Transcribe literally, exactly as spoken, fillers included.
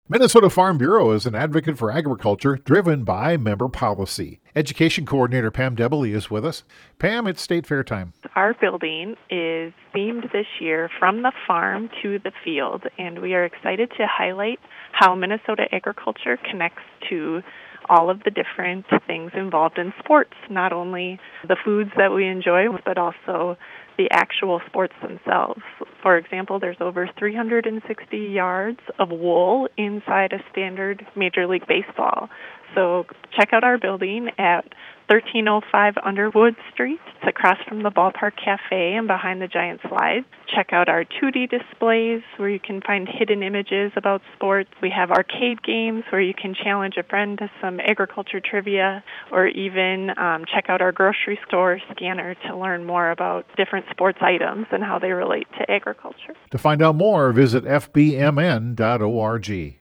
Minnesota Farm Bureau is an advocate for agriculture driven by member policy. Education Coordinator Pam Debbely is with us. Pam, it's State Fair time. Our building is themed this year from the farm to the field, and we are excited to highlight how Minnesota agriculture connects to all of the different things involved in sports, not only the foods that we enjoy, but also the actual sports themselves. For example, there's over three hundred sixty yards of wool inside a standard Major League Baseball. So check out our building at thirteen oh five Underwood Street. It's across from the Ballpark Cafe and behind the giant slides. Check out our two D displays where you can find hidden images about sports. We have arcade games where you can challenge a friend to some agriculture trivia, or even um, check out our grocery store scanner to learn more about different sports items and how they relate to agriculture. To find out more, visit f b m n dot org.